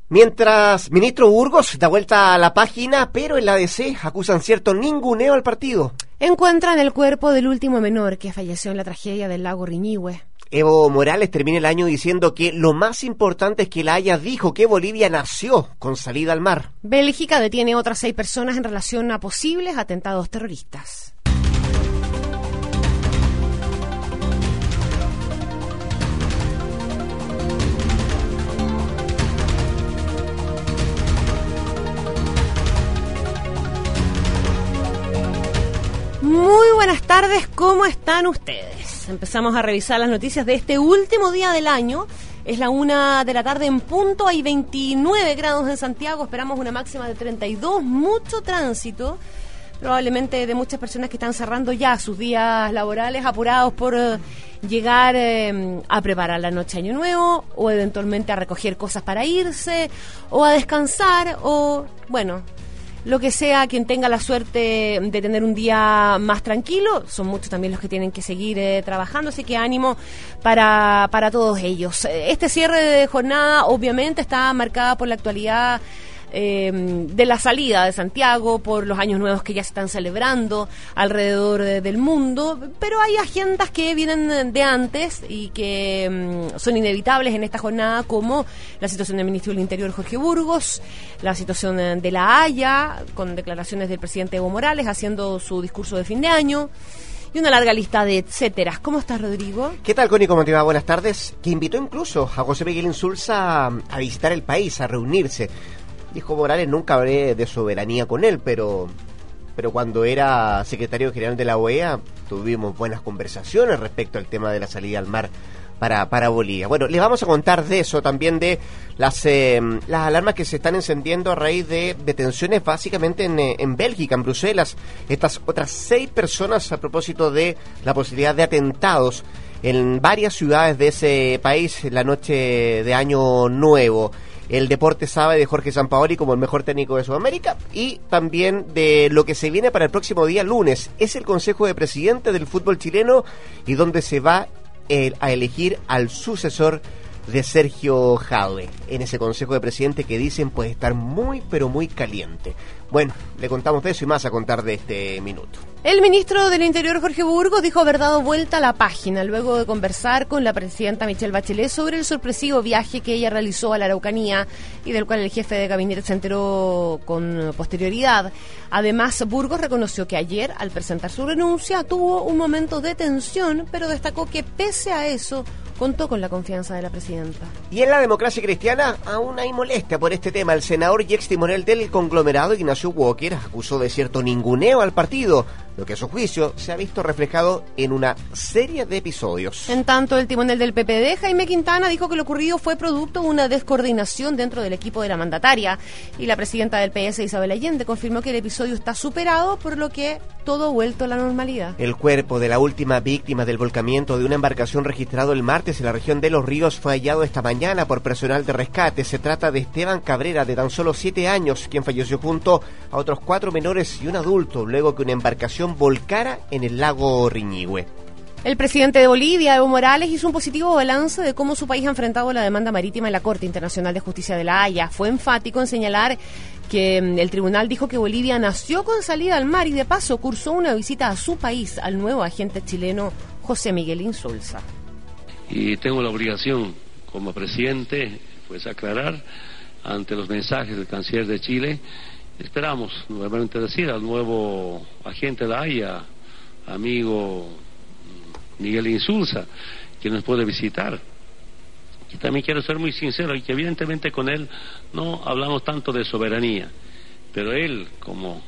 Mientras ministro Burgos da vuelta a la página, pero en la ADC acusan cierto ninguneo al partido. Encuentran el cuerpo del último menor que falleció en la tragedia del lago Riñihue. Evo Morales termina el año diciendo que lo más importante es que la Haya dijo que Bolivia nació con salida al mar. Bélgica detiene a otras 6 personas en relación a posibles atentados terroristas. Muy buenas tardes, ¿cómo están ustedes? Empezamos a revisar las noticias de este último día del año. Es la 1 de la tarde en punto, hay 29 grados en Santiago, esperamos una máxima de 32, mucho tránsito, probablemente de muchas personas que están cerrando ya sus días laborales, apurados por llegar a preparar la noche de Año Nuevo, o eventualmente a recoger cosas para irse, o a descansar, o bueno, lo que sea, quien tenga la suerte de tener un día más tranquilo. Son muchos también los que tienen que seguir trabajando, así que ánimo para todos ellos. Este cierre de jornada obviamente está marcada por la actualidad de la salida de Santiago, por los años nuevos que ya se están celebrando alrededor del mundo, pero hay agendas que vienen de antes y que son inevitables en esta jornada, como la situación del ministro del Interior Jorge Burgos, la situación de la Haya, con declaraciones del presidente Evo Morales haciendo su discurso de fin de año, y una larga lista de etcéteras. ¿Cómo estás, Rodrigo? ¿Qué tal, Connie? ¿Cómo te va? Buenas tardes. Que invitó incluso a José Miguel Insulza a visitar el país, a reunirse. Dijo Morales, nunca hablé de soberanía con él, pero cuando era secretario general de la OEA tuvimos buenas conversaciones respecto al tema de la salida al mar para Bolivia. Bueno, les vamos a contar de eso, también de las alarmas que se están encendiendo a raíz de detenciones básicamente en Bélgica, en Bruselas. Estas otras 6 personas a propósito de la posibilidad de atentados en varias ciudades de ese país la noche de Año Nuevo. El deporte sabe de Jorge Sampaoli como el mejor técnico de Sudamérica, y también de lo que se viene para el próximo día lunes. Es el Consejo de Presidentes del fútbol chileno, y donde se va a elegir al sucesor de Sergio Jadue. En ese Consejo de Presidentes que dicen puede estar muy pero muy caliente. Bueno, le contamos de eso y más a contar de este minuto. El ministro del Interior, Jorge Burgos, dijo haber dado vuelta a la página luego de conversar con la presidenta Michelle Bachelet sobre el sorpresivo viaje que ella realizó a la Araucanía y del cual el jefe de gabinete se enteró con posterioridad. Además, Burgos reconoció que ayer, al presentar su renuncia, tuvo un momento de tensión, pero destacó que pese a eso contó con la confianza de la presidenta. Y en la democracia cristiana aún hay molestia por este tema. El senador y ex timonel del conglomerado Ignacio Walker acusó de cierto ninguneo al partido, lo que a su juicio se ha visto reflejado en una serie de episodios. En tanto, el timonel del PPD, Jaime Quintana, dijo que lo ocurrido fue producto de una descoordinación dentro del equipo de la mandataria, y la presidenta del PS, Isabel Allende, confirmó que el episodio está superado, por lo que todo ha vuelto a la normalidad. El cuerpo de la última víctima del volcamiento de una embarcación registrado el martes en la región de Los Ríos fue hallado esta mañana por personal de rescate. Se trata de Esteban Cabrera, de tan solo 7 años, quien falleció junto a otros 4 menores y un adulto, luego que una embarcación volcara en el lago Riñihue. El presidente de Bolivia, Evo Morales, hizo un positivo balance de cómo su país ha enfrentado la demanda marítima en la Corte Internacional de Justicia de la Haya. Fue enfático en señalar que el tribunal dijo que Bolivia nació con salida al mar y de paso cursó una visita a su país al nuevo agente chileno José Miguel Insulza. Y tengo la obligación como presidente pues aclarar ante los mensajes del canciller de Chile. Esperamos nuevamente decir al nuevo agente de la Haya, amigo Miguel Insulza, que nos puede visitar. Y también quiero ser muy sincero, y que evidentemente con él no hablamos tanto de soberanía, pero él como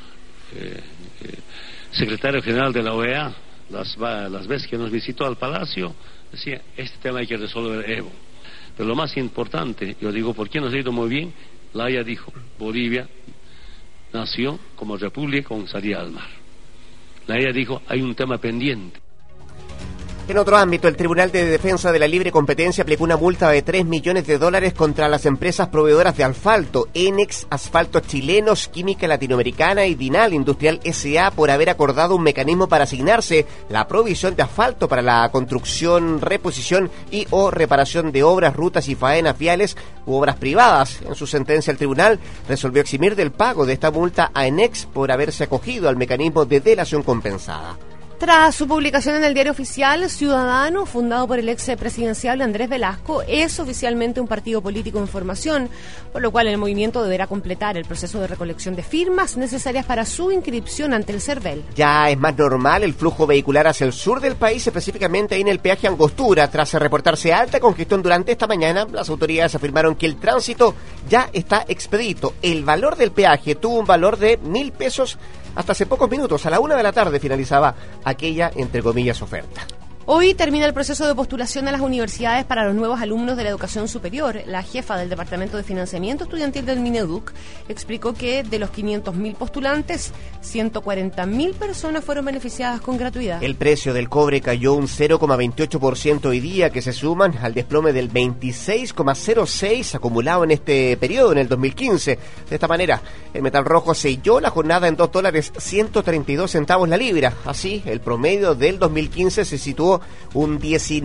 secretario general de la OEA, las veces que nos visitó al Palacio, decía, este tema hay que resolver, Evo. Pero lo más importante, yo digo, ¿por qué nos ha ido muy bien? La Haya dijo, Bolivia nació como república con salida al mar. La Haya dijo, hay un tema pendiente. En otro ámbito, el Tribunal de Defensa de la Libre Competencia aplicó una multa de $3 millones contra las empresas proveedoras de asfalto, Enex, Asfaltos Chilenos, Química Latinoamericana y Dinal Industrial S.A. por haber acordado un mecanismo para asignarse la provisión de asfalto para la construcción, reposición y o reparación de obras, rutas y faenas viales u obras privadas. En su sentencia, el tribunal resolvió eximir del pago de esta multa a Enex por haberse acogido al mecanismo de delación compensada. Tras su publicación en el Diario Oficial, Ciudadano, fundado por el ex presidencial Andrés Velasco, es oficialmente un partido político en formación, por lo cual el movimiento deberá completar el proceso de recolección de firmas necesarias para su inscripción ante el CERVEL. Ya es más normal el flujo vehicular hacia el sur del país, específicamente ahí en el peaje Angostura. Tras reportarse alta congestión durante esta mañana, las autoridades afirmaron que el tránsito ya está expedito. El valor del peaje tuvo un valor de 1.000 pesos hasta hace pocos minutos. A la 1 de la tarde finalizaba aquella, entre comillas, oferta. Hoy termina el proceso de postulación a las universidades para los nuevos alumnos de la educación superior. La jefa del Departamento de Financiamiento Estudiantil del Mineduc explicó que de los 500.000 postulantes, 140.000 personas fueron beneficiadas con gratuidad. El precio del cobre cayó un 0,28% hoy día, que se suman al desplome del 26,06% acumulado en este periodo, en el 2015. De esta manera, el metal rojo selló la jornada en $2.132 la libra. Así, el promedio del 2015 se situó un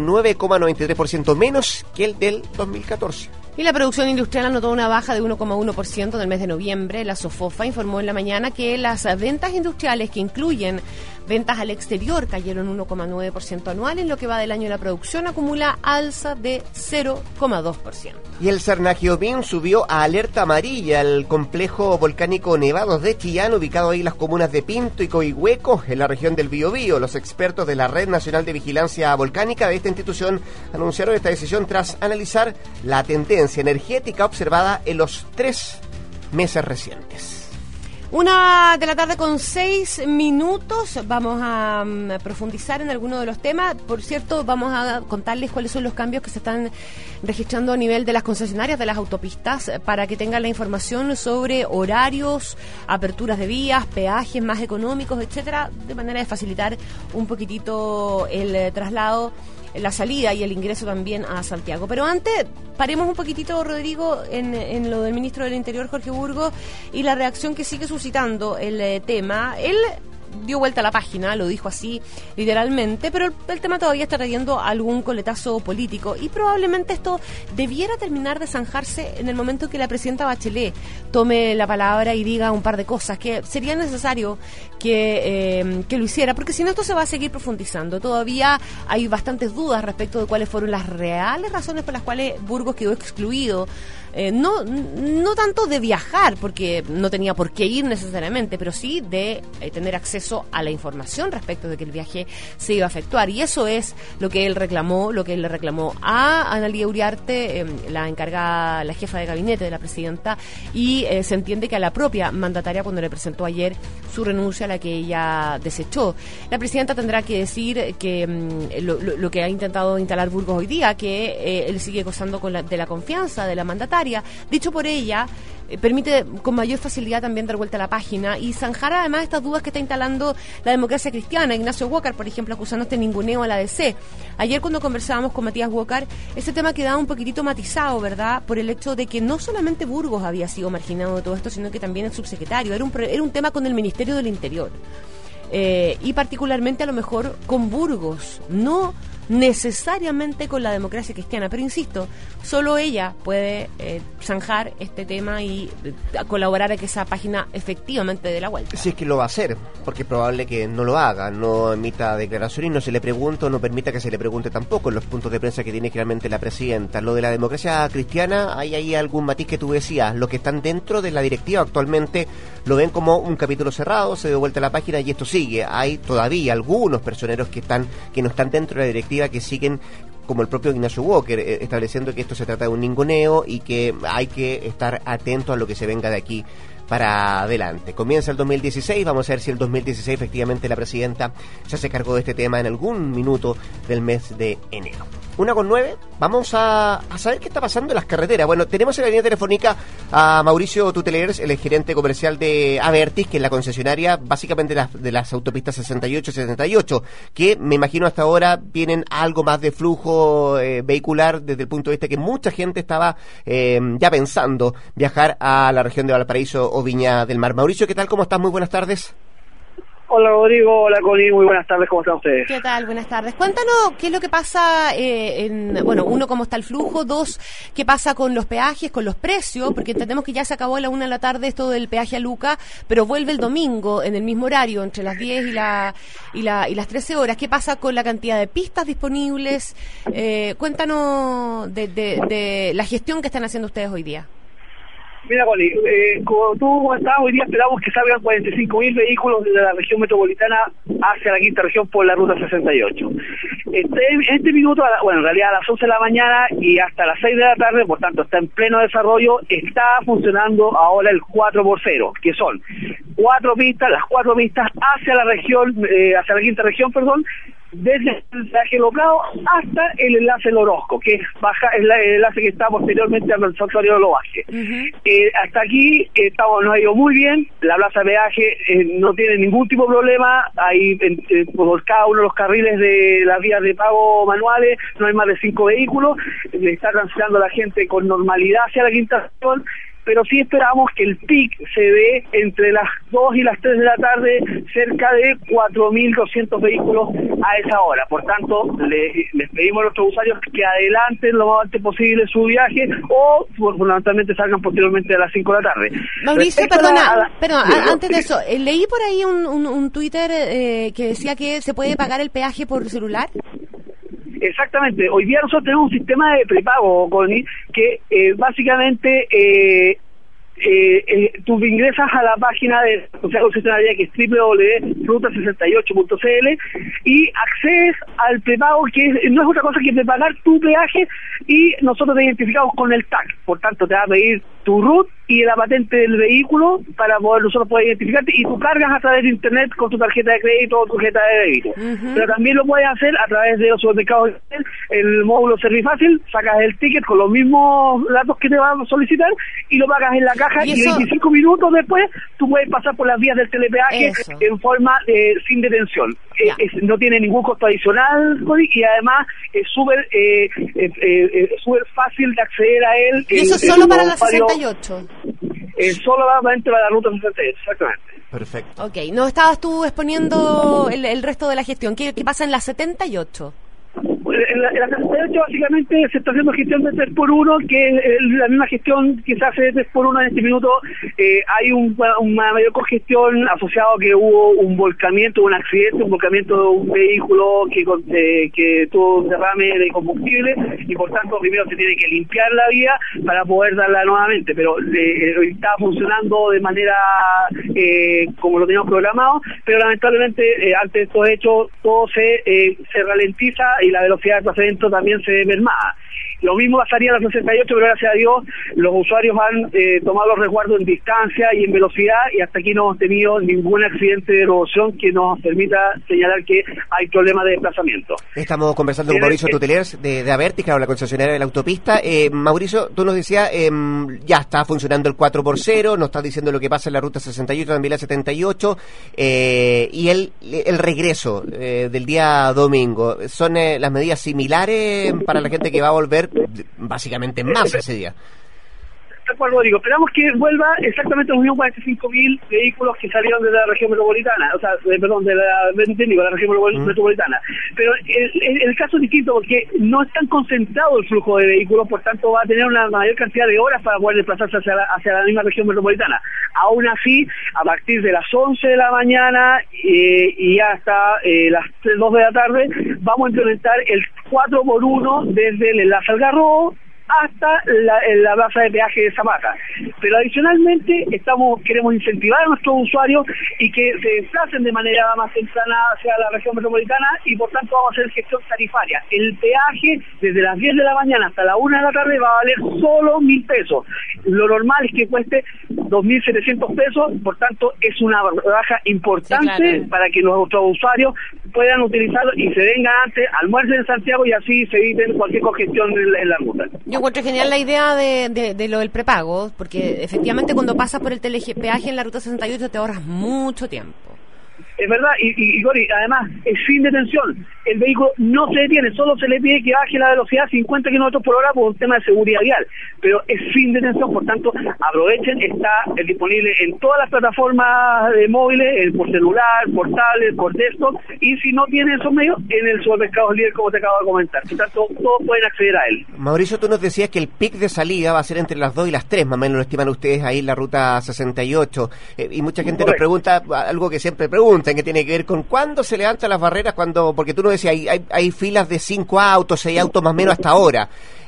19,93% menos que el del 2014. Y la producción industrial anotó una baja de 1,1% en el mes de noviembre. La SOFOFA informó en la mañana que las ventas industriales, que incluyen ventas al exterior, cayeron 1,9% anual. En lo que va del año, la producción acumula alza de 0,2%. Y el Cernagiobín subió a alerta amarilla al complejo volcánico Nevados de Chillán, ubicado ahí en las comunas de Pinto y Coihueco, en la región del Biobío. Los expertos de la Red Nacional de Vigilancia Volcánica de esta institución anunciaron esta decisión tras analizar la tendencia energética observada en los 3 meses recientes. 1:06 p.m. Vamos a profundizar en algunos de los temas. Por cierto, vamos a contarles cuáles son los cambios que se están registrando a nivel de las concesionarias de las autopistas, para que tengan la información sobre horarios, aperturas de vías, peajes más económicos, etcétera, de manera de facilitar un poquitito el traslado, la salida y el ingreso también a Santiago. Pero antes, paremos un poquitito, Rodrigo, en lo del ministro del Interior, Jorge Burgos, y la reacción que sigue suscitando el tema. Él dio vuelta a la página, lo dijo así literalmente, pero el tema todavía está trayendo algún coletazo político, y probablemente esto debiera terminar de zanjarse en el momento que la presidenta Bachelet tome la palabra y diga un par de cosas que sería necesario que lo hiciera, porque si no, esto se va a seguir profundizando. Todavía hay bastantes dudas respecto de cuáles fueron las reales razones por las cuales Burgos quedó excluido. No tanto de viajar, porque no tenía por qué ir necesariamente, pero sí de tener acceso a la información respecto de que el viaje se iba a efectuar. Y eso es lo que él reclamó, lo que él le reclamó a Analía Uriarte, la encargada, la jefa de gabinete de la presidenta, y se entiende que a la propia mandataria, cuando le presentó ayer su renuncia, la que ella desechó. La presidenta tendrá que decir que lo que ha intentado instalar Burgos hoy día, que él sigue gozando de la confianza de la mandataria. Dicho por ella, permite con mayor facilidad también dar vuelta a la página y zanjar además estas dudas que está instalando la democracia cristiana. Ignacio Walker, por ejemplo, acusando este ninguneo a la DC. Ayer, cuando conversábamos con Matías Walker, ese tema quedaba un poquitito matizado, ¿verdad?, por el hecho de que no solamente Burgos había sido marginado de todo esto, sino que también el subsecretario. Era un tema con el Ministerio del Interior. Y particularmente a lo mejor con Burgos, no necesariamente con la democracia cristiana, pero insisto, solo ella puede zanjar este tema y colaborar a que esa página efectivamente dé la vuelta. Si es que lo va a hacer, porque es probable que no lo haga, no emita declaración y no se le pregunte, o no permita que se le pregunte tampoco en los puntos de prensa que tiene generalmente la presidenta. Lo de la democracia cristiana, hay ahí algún matiz que tú decías. Los que están dentro de la directiva actualmente lo ven como un capítulo cerrado, se dio vuelta a la página y esto sigue. Hay todavía algunos personeros que no están dentro de la directiva, que siguen, como el propio Ignacio Walker, estableciendo que esto se trata de un ninguneo y que hay que estar atento a lo que se venga de aquí para adelante. Comienza el 2016, vamos a ver si el 2016 efectivamente la presidenta se hace cargo de este tema en algún minuto del mes de enero. 1:09, vamos a saber qué está pasando en las carreteras. Bueno, tenemos en la línea telefónica a Mauricio Tuteliers, el gerente comercial de Abertis, que es la concesionaria básicamente de las autopistas 68 y 78, que me imagino hasta ahora tienen algo más de flujo vehicular desde el punto de vista que mucha gente estaba ya pensando viajar a la región de Valparaíso o Viña del Mar. Mauricio, ¿qué tal? ¿Cómo estás? Muy buenas tardes. Hola Rodrigo, hola Connie, muy buenas tardes, ¿cómo están ustedes? ¿Qué tal? Buenas tardes. Cuéntanos qué es lo que pasa, uno, cómo está el flujo, dos, qué pasa con los peajes, con los precios, porque entendemos que ya se acabó a la 1 de la tarde esto del peaje a Luca, pero vuelve el domingo en el mismo horario, entre las 10 y las 13 horas. ¿Qué pasa con la cantidad de pistas disponibles? Cuéntanos de la gestión que están haciendo ustedes hoy día. Mira, Connie, como tú comentabas, hoy día esperamos que salgan 45.000 vehículos de la región metropolitana hacia la quinta región por la ruta 68. En este minuto, en realidad a las 11 de la mañana y hasta las 6 de la tarde, por tanto está en pleno desarrollo, está funcionando ahora el 4x0, que son las 4 pistas hacia la región, hacia la quinta región, desde el peaje Locao hasta el enlace El Orozco, que es el enlace que está posteriormente al santuario de Loaje. Hasta aquí nos ha ido muy bien, la plaza de peaje no tiene ningún tipo de problema, hay por cada uno de los carriles de las vías de pago manuales, no hay más de 5 vehículos, le está transitando la gente con normalidad hacia la quinta región, pero sí esperamos que el pic se dé entre las 2 y las 3 de la tarde, cerca de 4.200 vehículos a esa hora. Por tanto, les pedimos a nuestros usuarios que adelanten lo más antes posible su viaje o fundamentalmente salgan posteriormente a las 5 de la tarde. Mauricio, antes de eso, leí por ahí un Twitter que decía que se puede pagar el peaje por celular. Exactamente, hoy día nosotros tenemos un sistema de prepago, Connie, que básicamente tú ingresas a la página de la concesionaria, que es www.ruta68.cl, y accedes al prepago, que no es otra cosa que prepagar tu peaje, y nosotros te identificamos con el TAC. Por tanto, te va a pedir tu RUT y la patente del vehículo para nosotros poder identificarte, y tú cargas a través de internet con tu tarjeta de crédito o tu tarjeta de débito. Pero también lo puedes hacer a través de los supermercados, el módulo Servifácil, sacas el ticket con los mismos datos que te van a solicitar y lo pagas en la caja, y 25 minutos después tú puedes pasar por las vías del telepeaje en forma sin detención. No tiene ningún costo adicional, y además es súper fácil de acceder a él. ¿Y eso solo para la 68? Solamente para la ruta 68, exactamente. Perfecto. Ok, no estabas tú exponiendo el resto de la gestión. ¿Qué pasa en la 78? En la 78 básicamente se está haciendo gestión de 3x1, que es la misma gestión que se hace de 3x1 en este minuto. Hay una mayor congestión asociado a que hubo un volcamiento de un vehículo que tuvo un derrame de combustible, y por tanto primero se tiene que limpiar la vía para poder darla nuevamente, pero está funcionando de manera como lo teníamos programado, pero lamentablemente ante estos hechos todo se ralentiza y la velocidad de procedimiento también se ve mermada. Lo mismo pasaría en la 68, pero gracias a Dios los usuarios han tomado los resguardos en distancia y en velocidad, y hasta aquí no hemos tenido ningún accidente de erosión que nos permita señalar que hay problemas de desplazamiento. Estamos conversando con Mauricio Tuteliers de Abertis, claro, la concesionaria de la autopista. Mauricio, tú nos decías, ya está funcionando el 4x0, nos estás diciendo lo que pasa en la ruta 68, también la 78, y el regreso del día domingo, ¿son las medidas similares para la gente que va a volver básicamente más ese día? Tal cual, Rodrigo, esperamos que vuelva exactamente los mismos 45.000 vehículos que salieron de la región metropolitana, de la región metropolitana. Pero el caso es distinto porque no es tan concentrado el flujo de vehículos, por tanto va a tener una mayor cantidad de horas para poder desplazarse hacia la misma región metropolitana. Aún así, a partir de las 11 de la mañana y hasta las 2 de la tarde, vamos a implementar el 4x1 desde el enlace Algarrobo, hasta la plaza de peaje de Zapata. Pero adicionalmente queremos incentivar a nuestros usuarios y que se desplacen de manera más temprana hacia la región metropolitana, y por tanto vamos a hacer gestión tarifaria. El peaje desde las 10 de la mañana hasta la 1 de la tarde va a valer solo 1.000 pesos. Lo normal es que cueste 2.700 pesos, por tanto es una baja importante, sí, claro, para que nuestros usuarios puedan utilizarlo y se vengan antes, almuercen en Santiago y así se eviten cualquier congestión en la ruta. Yo encuentro genial la idea de lo del prepago, porque efectivamente cuando pasas por el telepeaje en la ruta 68 te ahorras mucho tiempo. Es verdad, y Gori, además, es sin detención. El vehículo no se detiene, solo se le pide que baje la velocidad a 50 km por hora por un tema de seguridad vial. Pero es sin detención, por tanto, aprovechen, está disponible en todas las plataformas de móviles, por celular, por tablet, por desktop, y si no tienen esos medios, en el supermercado líder, como te acabo de comentar. Por tanto, todos pueden acceder a él. Mauricio, tú nos decías que el pic de salida va a ser entre las 2 y las 3, más o menos lo estiman ustedes ahí en la ruta 68. Y mucha gente nos pregunta algo que siempre preguntan, que tiene que ver con cuándo se levantan las barreras, porque tú nos decías, hay filas de 5 autos, 6 autos más o menos hasta ahora.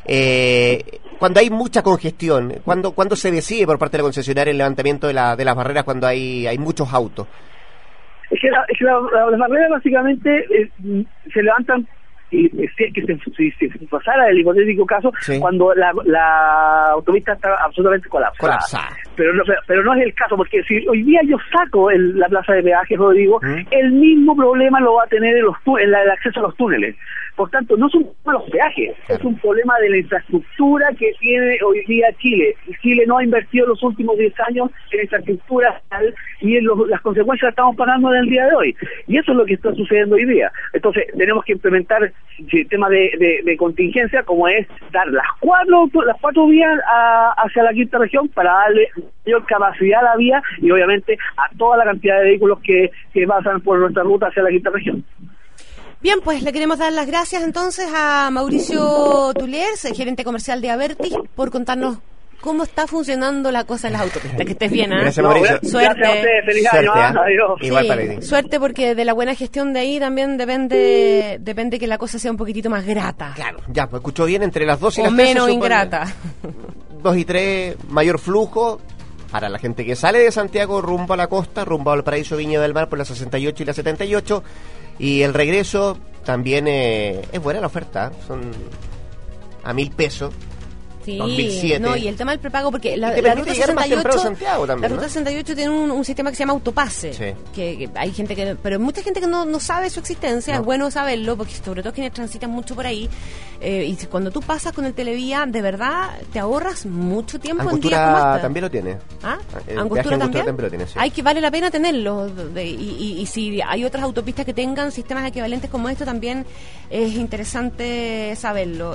Cuando hay mucha congestión, ¿cuándo se decide por parte de la concesionaria el levantamiento de las barreras cuando hay muchos autos? Es que las barreras básicamente se levantan, y si se pasara el hipotético caso, sí, cuando la autopista está absolutamente colapsada. Pero no es el caso, porque si hoy día yo saco la plaza de peaje, Rodrigo, el mismo problema lo va a tener el acceso a los túneles. Por tanto, no es un problema de los peajes, es un problema de la infraestructura que tiene hoy día Chile. Chile no ha invertido los últimos 10 años en infraestructura y las consecuencias las estamos pagando en el día de hoy. Y eso es lo que está sucediendo hoy día. Entonces, tenemos que implementar sistema de contingencia, como es dar las cuatro vías hacia la quinta región para darle mayor capacidad a la vía y obviamente a toda la cantidad de vehículos que pasan por nuestra ruta hacia la quinta región. Bien, pues le queremos dar las gracias entonces a Mauricio Tulers, gerente comercial de Abertis, por contarnos cómo está funcionando la cosa en las autopistas. Que estés bien, ¿eh? Gracias, Mauricio. Suerte. Gracias a ustedes, feliz año. Adiós. Igual para ti. Suerte, porque de la buena gestión de ahí también depende que la cosa sea un poquitito más grata. Claro, ya, pues escuchó bien, entre las 2 y las 3. O menos ingrata. 2 y 3, mayor flujo para la gente que sale de Santiago rumbo a la costa, rumbo al Paraíso Viña del Mar por la 68 y la 78. Y el regreso también es buena la oferta, son a 1.000 pesos. Sí, 2007. No, y el tema del prepago, porque la ruta 68, Santiago también, la ruta 68 tiene un sistema que se llama autopase, sí, que hay gente pero mucha gente que no sabe su existencia, es bueno saberlo, porque sobre todo quienes transitan mucho por ahí, y cuando tú pasas con el Televía, de verdad, te ahorras mucho tiempo en días como este. También lo tiene. ¿Ah? ¿Angostura también lo tiene, sí. Vale la pena tenerlo, y si hay otras autopistas que tengan sistemas equivalentes como esto, también es interesante saberlo.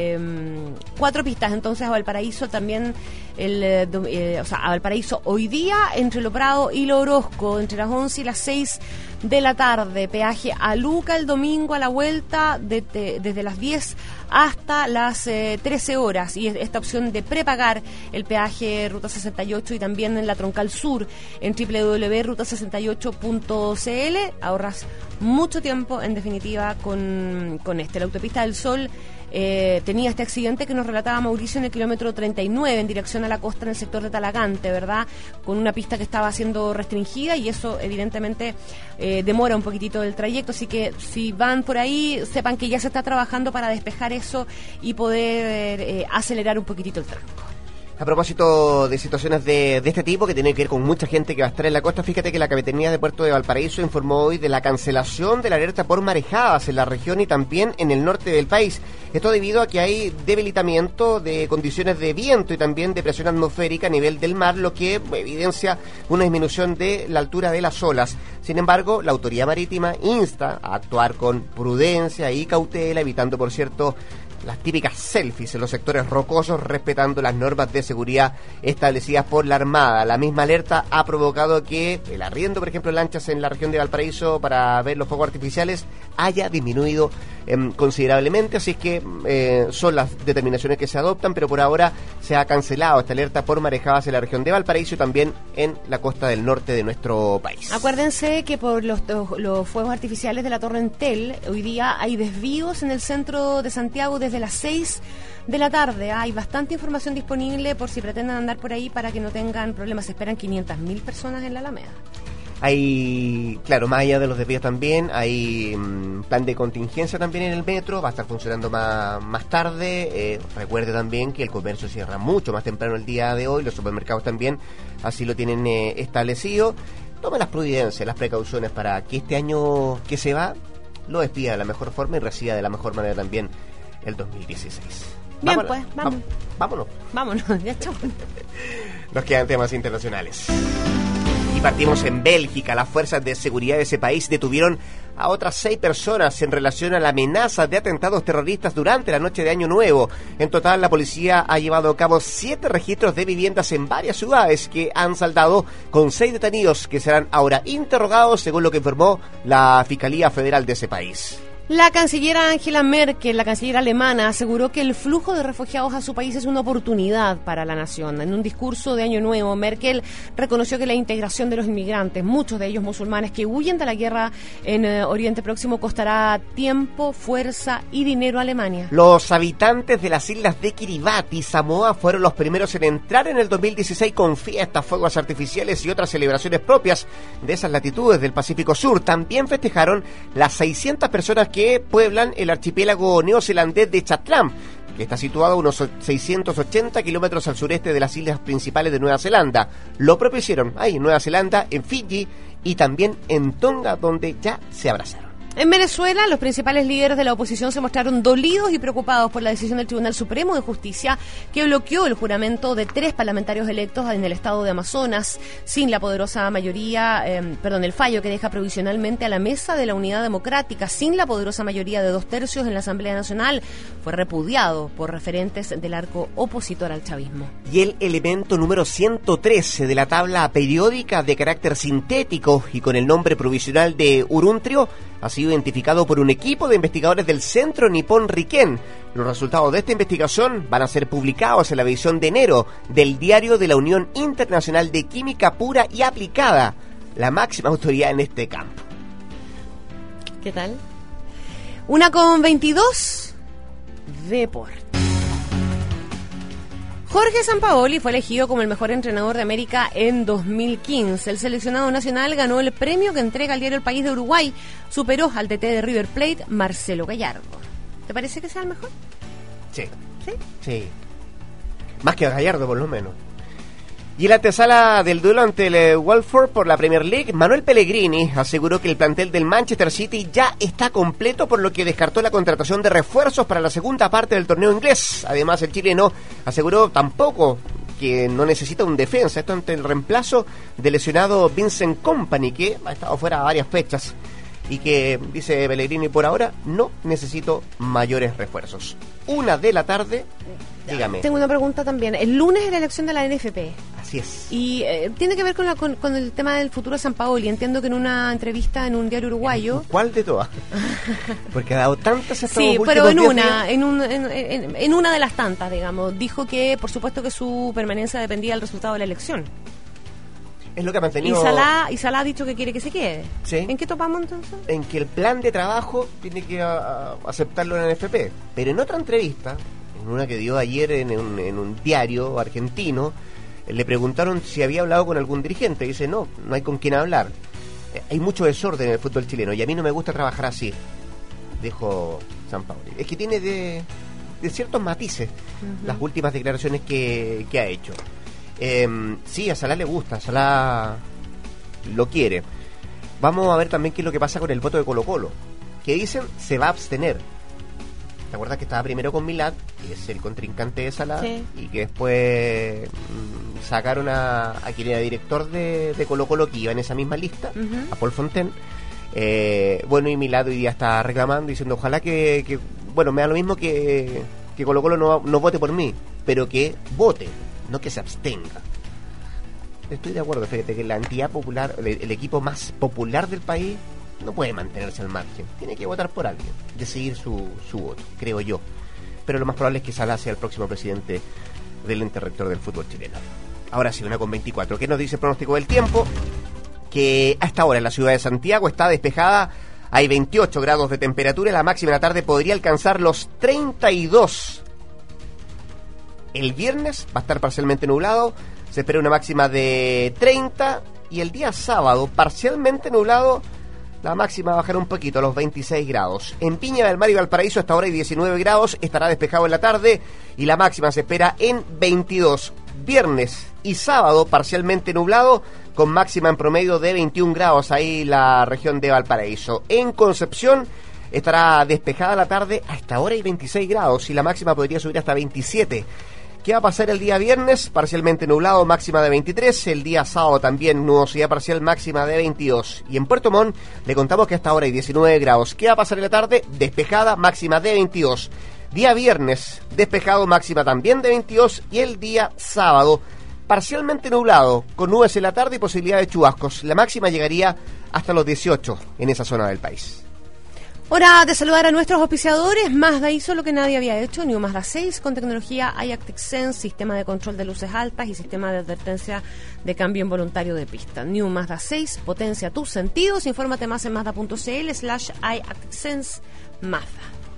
4 pistas entonces a Valparaíso también, a Valparaíso hoy día entre Lo Prado y Lo Orozco, entre las 11 y las 6 de la tarde, peaje a Luca el domingo a la vuelta desde las 10 hasta las 13 horas, y esta opción de prepagar el peaje Ruta 68 y también en la Troncal Sur en www.ruta68.cl, ahorras mucho tiempo en definitiva con la autopista del Sol. Tenía este accidente que nos relataba Mauricio en el kilómetro 39 en dirección a la costa en el sector de Talagante, ¿verdad? Con una pista que estaba siendo restringida, y eso evidentemente demora un poquitito el trayecto, así que si van por ahí sepan que ya se está trabajando para despejar eso y poder acelerar un poquitito el tranco. A propósito de situaciones de este tipo que tienen que ver con mucha gente que va a estar en la costa, fíjate que la Capitanía de Puerto de Valparaíso informó hoy de la cancelación de la alerta por marejadas en la región y también en el norte del país. Esto debido a que hay debilitamiento de condiciones de viento y también de presión atmosférica a nivel del mar, lo que evidencia una disminución de la altura de las olas. Sin embargo, la autoridad marítima insta a actuar con prudencia y cautela, evitando, por cierto, las típicas selfies en los sectores rocosos, respetando las normas de seguridad establecidas por la Armada. La misma alerta ha provocado que el arriendo, por ejemplo, de lanchas en la región de Valparaíso para ver los fuegos artificiales haya disminuido considerablemente, así es que son las determinaciones que se adoptan, pero por ahora se ha cancelado esta alerta por marejadas en la región de Valparaíso y también en la costa del norte de nuestro país. Acuérdense que por los fuegos artificiales de la Torre Entel, hoy día hay desvíos en el centro de Santiago desde las 6 de la tarde. Hay bastante información disponible por si pretenden andar por ahí para que no tengan problemas. Se esperan 500.000 personas en la Alameda. Hay, claro, más allá de los desvíos también, hay plan de contingencia también en el metro, va a estar funcionando más tarde. Recuerde también que el comercio cierra mucho más temprano el día de hoy, los supermercados también así lo tienen establecido. Tome las prudencias, las precauciones para que este año que se va lo despida de la mejor forma y reciba de la mejor manera también el 2016. Bien, Vámonos, pues, vamos. Vámonos, ya chau. Nos quedan temas internacionales. Y partimos en Bélgica. Las fuerzas de seguridad de ese país detuvieron a otras 6 personas en relación a la amenaza de atentados terroristas durante la noche de Año Nuevo. En total, la policía ha llevado a cabo 7 registros de viviendas en varias ciudades que han saldado con 6 detenidos que serán ahora interrogados, según lo que informó la Fiscalía Federal de ese país. La canciller Angela Merkel, la canciller alemana, aseguró que el flujo de refugiados a su país es una oportunidad para la nación. En un discurso de Año Nuevo, Merkel reconoció que la integración de los inmigrantes, muchos de ellos musulmanes que huyen de la guerra en Oriente Próximo, costará tiempo, fuerza y dinero a Alemania. Los habitantes de las islas de Kiribati y Samoa fueron los primeros en entrar en el 2016 con fiestas, fuegos artificiales y otras celebraciones propias de esas latitudes del Pacífico Sur. También festejaron las 600 personas que pueblan el archipiélago neozelandés de Chatham, que está situado a unos 680 kilómetros al sureste de las islas principales de Nueva Zelanda. Lo propio hicieron ahí en Nueva Zelanda, en Fiji y también en Tonga, donde ya se abrazaron. En Venezuela, los principales líderes de la oposición se mostraron dolidos y preocupados por la decisión del Tribunal Supremo de Justicia que bloqueó el juramento de 3 parlamentarios electos en el estado de Amazonas sin la poderosa mayoría, el fallo que deja provisionalmente a la Mesa de la Unidad Democrática sin la poderosa mayoría de 2/3 en la Asamblea Nacional. Fue repudiado por referentes del arco opositor al chavismo. Y el elemento número 113 de la tabla periódica de carácter sintético y con el nombre provisional de uruntrio ha sido identificado por un equipo de investigadores del Centro Nippon Riken. Los resultados de esta investigación van a ser publicados en la edición de enero del Diario de la Unión Internacional de Química Pura y Aplicada, la máxima autoridad en este campo. ¿Qué tal? 1:22, deporte. Jorge Sampaoli fue elegido como el mejor entrenador de América en 2015. El seleccionado nacional ganó el premio que entrega el diario El País de Uruguay. Superó al DT de River Plate, Marcelo Gallardo. ¿Te parece que sea el mejor? Sí. ¿Sí? Sí. Más que a Gallardo, por lo menos. Y en la antesala del duelo ante el Watford por la Premier League, Manuel Pellegrini aseguró que el plantel del Manchester City ya está completo, por lo que descartó la contratación de refuerzos para la segunda parte del torneo inglés. Además, el chileno aseguró tampoco que no necesita un defensa, esto ante el reemplazo del lesionado Vincent Kompany, que ha estado fuera varias fechas, y que, dice Pellegrini, por ahora no necesito mayores refuerzos. 1 de la tarde, dígame. Tengo una pregunta también. El lunes es la elección de la NFP. Así es. Y tiene que ver con el tema del futuro de Sampaoli. Entiendo que en una entrevista en un diario uruguayo... ¿Cuál de todas? Porque ha dado tantas estos Sí, últimos pero en 10 una, días. en una de las tantas, digamos. Dijo que, por supuesto, que su permanencia dependía del resultado de la elección. Es lo que ha mantenido... Y Salá ha dicho que quiere que se quede. Sí. ¿En qué topamos entonces? En que el plan de trabajo tiene que aceptarlo en el NFP. Pero en otra entrevista, en una que dio ayer en un diario argentino, le preguntaron si había hablado con algún dirigente. Y dice, no hay con quién hablar. Hay mucho desorden en el fútbol chileno y a mí no me gusta trabajar así, dijo Sampaoli. Es que tiene de ciertos matices las últimas declaraciones que ha hecho. Sí, a Salá le gusta, Salá lo quiere. Vamos a ver también qué es lo que pasa con el voto de Colo-Colo, que dicen se va a abstener. ¿Te acuerdas que estaba primero con Milad, que es el contrincante de Salá? Sí. Y que después sacaron a quien era director de Colo-Colo, que iba en esa misma lista, a Paul Fontaine. Bueno, y Milad hoy día está reclamando, diciendo ojalá que me da lo mismo que Colo-Colo no vote por mí, pero que vote, no que se abstenga. Estoy de acuerdo, fíjate que la entidad popular, el equipo más popular del país, no puede mantenerse al margen. Tiene que votar por alguien, decidir su voto, creo yo. Pero lo más probable es que Sala sea el próximo presidente del ente rector del fútbol chileno. Ahora sí, 1:24. ¿Qué nos dice el pronóstico del tiempo? Que a esta hora en la ciudad de Santiago está despejada, hay 28 grados de temperatura, la máxima de la tarde podría alcanzar los 32. El viernes va a estar parcialmente nublado, se espera una máxima de 30, y el día sábado, parcialmente nublado, la máxima bajará un poquito, a los 26 grados. En Viña del Mar y Valparaíso hasta ahora hay 19 grados, estará despejado en la tarde, y la máxima se espera en 22. Viernes y sábado, parcialmente nublado, con máxima en promedio de 21 grados, ahí la región de Valparaíso. En Concepción estará despejada la tarde, hasta ahora hay 26 grados, y la máxima podría subir hasta 27. ¿Qué va a pasar el día viernes? Parcialmente nublado, máxima de 23. El día sábado también nubosidad parcial, máxima de 22. Y en Puerto Montt le contamos que hasta ahora hay 19 grados. ¿Qué va a pasar en la tarde? Despejada, máxima de 22. Día viernes, despejado, máxima también de 22. Y el día sábado, parcialmente nublado, con nubes en la tarde y posibilidad de chubascos. La máxima llegaría hasta los 18 en esa zona del país. Hora de saludar a nuestros auspiciadores. Mazda hizo lo que nadie había hecho. New Mazda 6 con tecnología iActive Sense, sistema de control de luces altas y sistema de advertencia de cambio involuntario de pista. New Mazda 6, potencia tus sentidos. Infórmate más en mazda.cl/iActiveSense Mazda.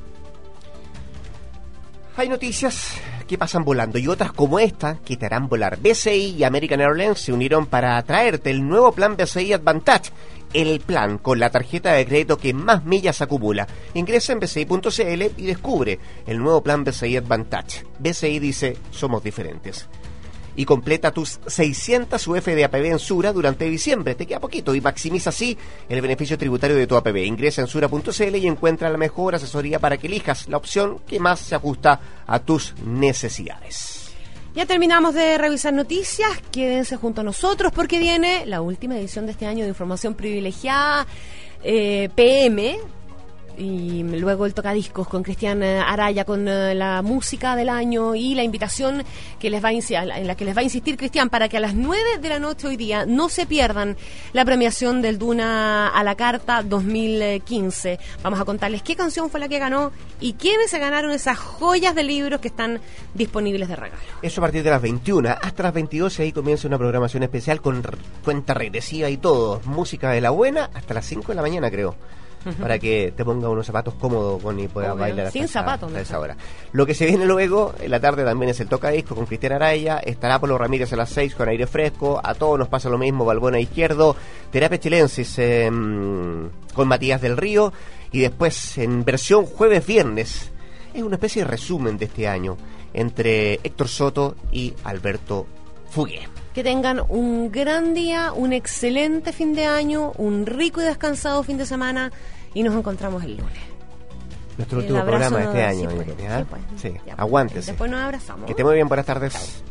Hay noticias que pasan volando y otras como esta que te harán volar. BCI y American Airlines se unieron para traerte el nuevo plan BCI Advantage, el plan con la tarjeta de crédito que más millas acumula. Ingresa en bci.cl y descubre el nuevo plan BCI Advantage. BCI dice, somos diferentes. Y completa tus 600 UF de APB en Sura durante diciembre. Te queda poquito y maximiza así el beneficio tributario de tu APB. Ingresa en sura.cl y encuentra la mejor asesoría para que elijas la opción que más se ajusta a tus necesidades. Ya terminamos de revisar noticias, quédense junto a nosotros porque viene la última edición de este año de Información Privilegiada PM, y luego el tocadiscos con Cristian Araya, con la música del año y la invitación que les va en la que les va a insistir Cristian para que a las 9 de la noche hoy día no se pierdan la premiación del Duna a la Carta 2015. Vamos a contarles qué canción fue la que ganó y quiénes se ganaron esas joyas de libros que están disponibles de regalo. Eso a partir de las 21 hasta las 22, y ahí comienza una programación especial con cuenta regresiva y todo, música de la buena hasta las 5 de la mañana, creo. Para que te ponga unos zapatos cómodos y puedas bailar sin zapatos hasta esa hora. Lo que se viene luego en la tarde también es el tocadisco con Cristian Araya. Estará Polo Ramírez a las 6 con aire fresco. A todos nos pasa lo mismo, Balbona Izquierdo, Terapia Chilensis con Matías del Río. Y después en versión jueves-viernes es una especie de resumen de este año entre Héctor Soto y Alberto Fugué. Que tengan un gran día, un excelente fin de año, un rico y descansado fin de semana, y nos encontramos el lunes. Nuestro último programa de este año. Sí, pues. Sí, aguántese. Después nos abrazamos. Que esté muy bien, buenas tardes. Chao.